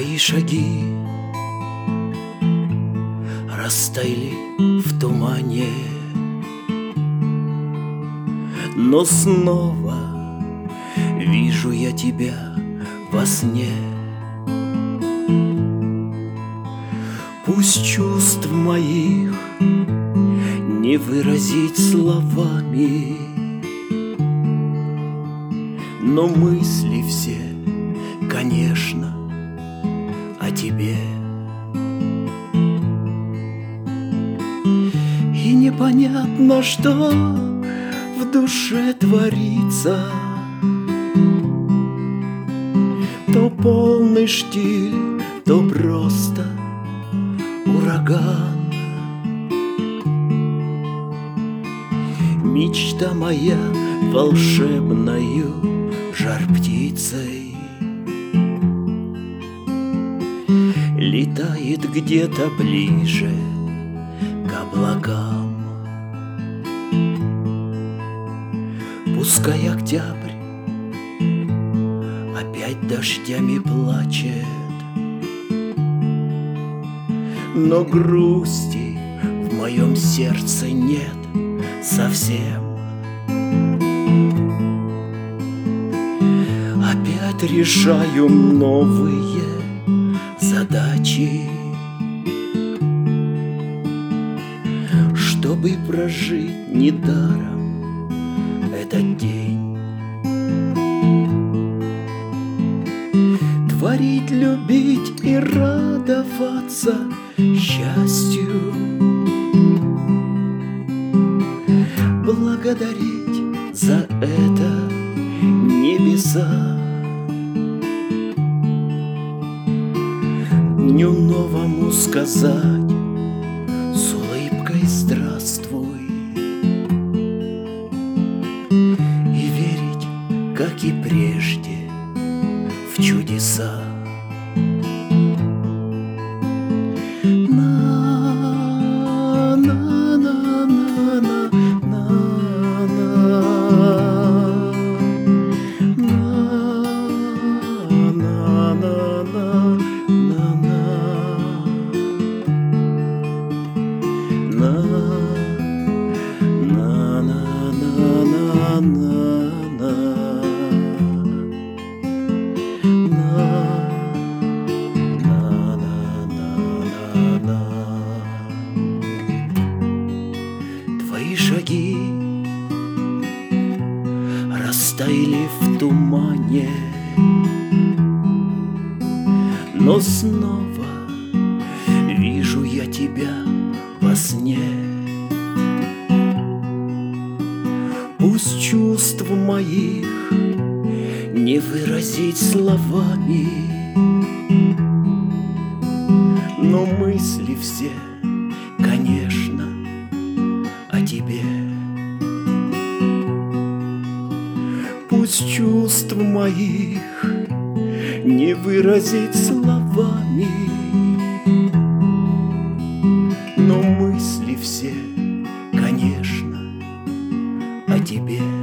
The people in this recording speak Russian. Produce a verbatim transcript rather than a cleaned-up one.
Твои шаги растаяли в тумане, но снова вижу я тебя во сне. Пусть чувств моих не выразить словами, но мысли все, конечно, о тебе. И непонятно, что в душе творится, то полный штиль, то просто ураган. Мечта моя волшебною жар-птицей летает где-то ближе к облакам. Пускай октябрь опять дождями плачет, но грусти в моем сердце нет совсем. Опять решаю новые задачи, чтобы прожить недаром этот день. Творить, любить и радоваться счастью, благодарить за это небеса. Дню новому сказать с улыбкой здравствуй и верить, как и прежде, в чудеса. Твои шаги растаяли в тумане, но снова вижу я тебя во сне. Пусть чувств моих не выразить словами, но мысли все, конечно, о тебе. Пусть чувств моих не выразить словами, но мысли все, конечно, о тебе.